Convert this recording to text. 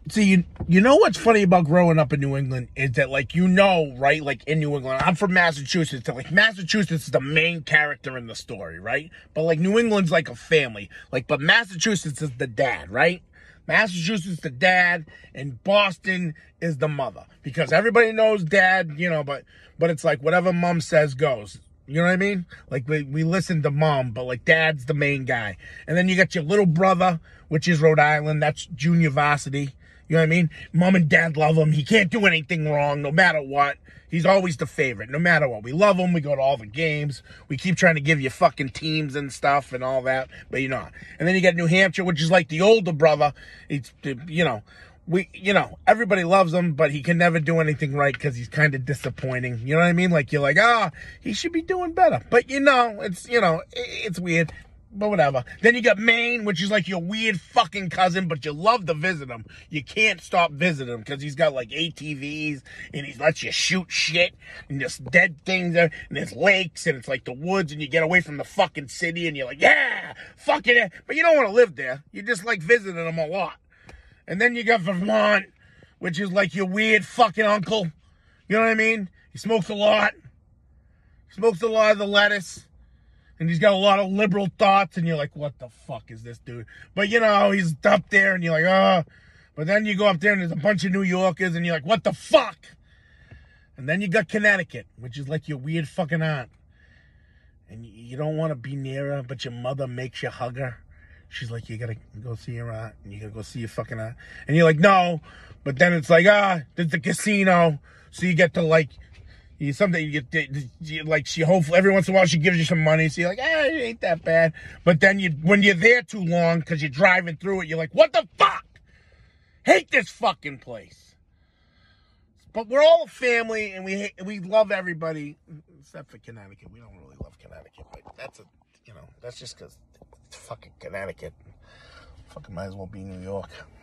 See, you know what's funny about growing up in New England is that, like, you know, right? Like, in New England, I'm from Massachusetts, so, like, Massachusetts is the main character in the story, right? But, like, New England's like a family. Like, but Massachusetts is the dad, right? Massachusetts the dad, and Boston is the mother. Because everybody knows dad, you know, but it's like whatever mom says goes. You know what I mean? Like, we listen to mom, but, like, dad's the main guy. And then you got your little brother, which is Rhode Island. That's junior varsity. You know what I mean? Mom and dad love him. He can't do anything wrong, no matter what. He's always the favorite, no matter what. We love him. We go to all the games. We keep trying to give you fucking teams and stuff and all that, but you're not. And then you got New Hampshire, which is like the older brother. It's, you know, everybody loves him, but he can never do anything right because he's kind of disappointing. You know what I mean? Like, you're like, he should be doing better. But, it's weird. But whatever. Then you got Maine, which is like your weird fucking cousin, but you love to visit him. You can't stop visiting him because he's got like ATVs and he lets you shoot shit and just dead things and there's lakes and it's like the woods and you get away from the fucking city and you're like, yeah, fucking it. But you don't want to live there. You just like visiting him a lot. And then you got Vermont, which is like your weird fucking uncle. You know what I mean? He smokes a lot. He smokes a lot of the lettuce. And he's got a lot of liberal thoughts, and you're like, what the fuck is this dude? But, you know, he's up there, and you're like, oh. But then you go up there, and there's a bunch of New Yorkers, and you're like, what the fuck? And then you got Connecticut, which is like your weird fucking aunt. And you don't want to be near her, but your mother makes you hug her. She's like, you got to go see your aunt, and you got to go see your fucking aunt. And you're like, no. But then it's like, there's the casino, so you get to, like... she hopefully every once in a while she gives you some money, so you're like, it ain't that bad. But then when you're there too long because you're driving through it, you're like, what the fuck? Hate this fucking place. But we're all a family and we love everybody except for Connecticut. We don't really love Connecticut, but that's just because it's fucking Connecticut. Fucking might as well be New York.